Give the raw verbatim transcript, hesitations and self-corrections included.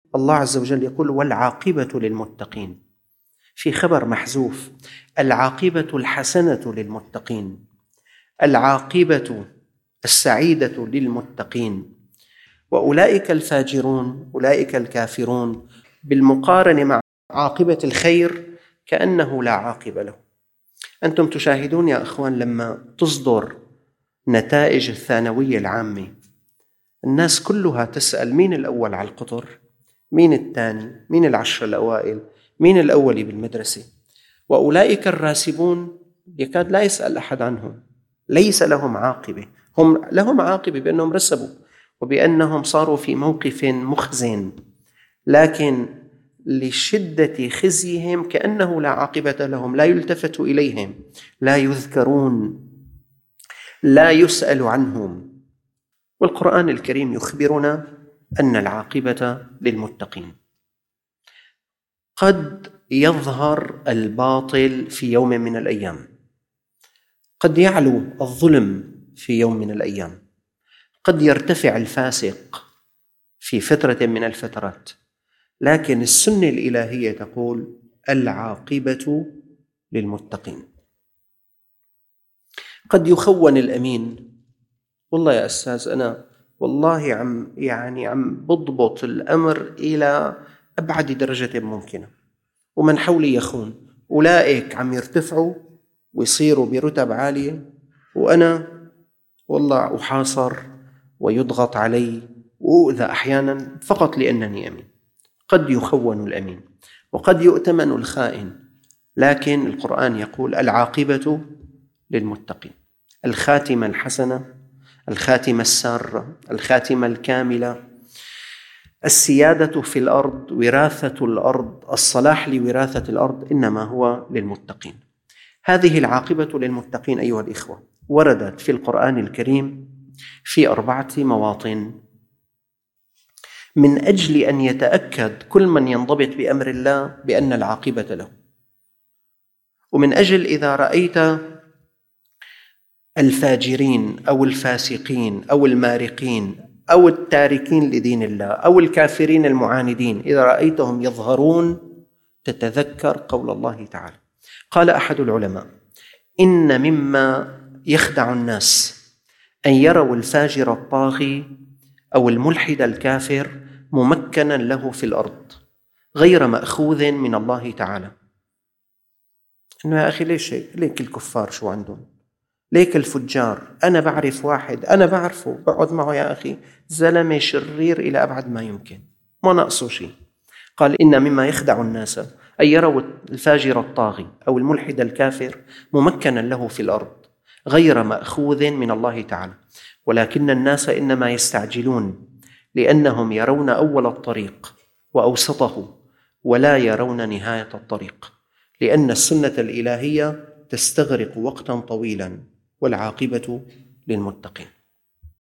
الله عز وجل يقول والعاقبة للمتقين، في خبر محذوف، العاقبة الحسنة للمتقين، العاقبة السعيدة للمتقين. وأولئك الفاجرون، أولئك الكافرون، بالمقارنة مع عاقبة الخير كأنه لا عاقب له. أنتم تشاهدون يا أخوان لما تصدر نتائج الثانوية العامة، الناس كلها تسأل مين الأول على القطر، مين الثاني، مين العشرة الأوائل، مين الأول بالمدرسة. وأولئك الراسبون يكاد لا يسأل أحد عنهم، ليس لهم عاقبة. هم لهم عاقبة بأنهم رسبوا وبأنهم صاروا في موقف مخزن، لكن لشدة خزيهم كأنه لا عاقبة لهم، لا يلتفت إليهم، لا يذكرون، لا يسأل عنهم. والقرآن الكريم يخبرنا أن العاقبة للمتقين. قد يظهر الباطل في يوم من الأيام، قد يعلو الظلم في يوم من الأيام، قد يرتفع الفاسق في فترة من الفترات، لكن السنة الإلهية تقول العاقبة للمتقين. قد يخون الأمين، والله يا أستاذ أنا والله عم يعني عم بضبط الأمر إلى أبعد درجة ممكنة، ومن حولي يخون، أولئك عم يرتفعوا ويصيروا برتب عالية، وأنا والله أحاصر ويضغط علي وأؤذى أحيانا فقط لأنني أمين. قد يخون الأمين وقد يؤتمن الخائن، لكن القرآن يقول العاقبة للمتقين. الخاتمة الحسنة، الخاتمة السارة، الخاتمة الكاملة، السيادة في الأرض، وراثة الأرض، الصلاح لوراثة الأرض، إنما هو للمتقين. هذه العاقبة للمتقين أيها الإخوة وردت في القرآن الكريم في أربعة مواطن، من أجل أن يتأكد كل من ينضبط بأمر الله بأن العاقبة له، ومن أجل إذا رأيت الفاجرين أو الفاسقين أو المارقين أو التاركين لدين الله أو الكافرين المعاندين، إذا رأيتهم يظهرون تتذكر قول الله تعالى. قال أحد العلماء إن مما يخدع الناس أن يروا الفاجر الطاغي أو الملحد الكافر ممكنا له في الأرض غير مأخوذ من الله تعالى. إنه يا أخي ليش ليك الكفار شو عندهم، ليك الفجار، أنا بعرف واحد أنا بعرفه بقعد معه يا أخي زلمة شرير إلى أبعد ما يمكن، ما نقصه شيء. قال إن مما يخدع الناس أن يروا الفاجر الطاغي أو الملحد الكافر ممكنا له في الأرض غير مأخوذ من الله تعالى، ولكن الناس إنما يستعجلون لأنهم يرون أول الطريق وأوسطه ولا يرون نهاية الطريق، لأن السنة الإلهية تستغرق وقتا طويلا والعاقبة للمتقين.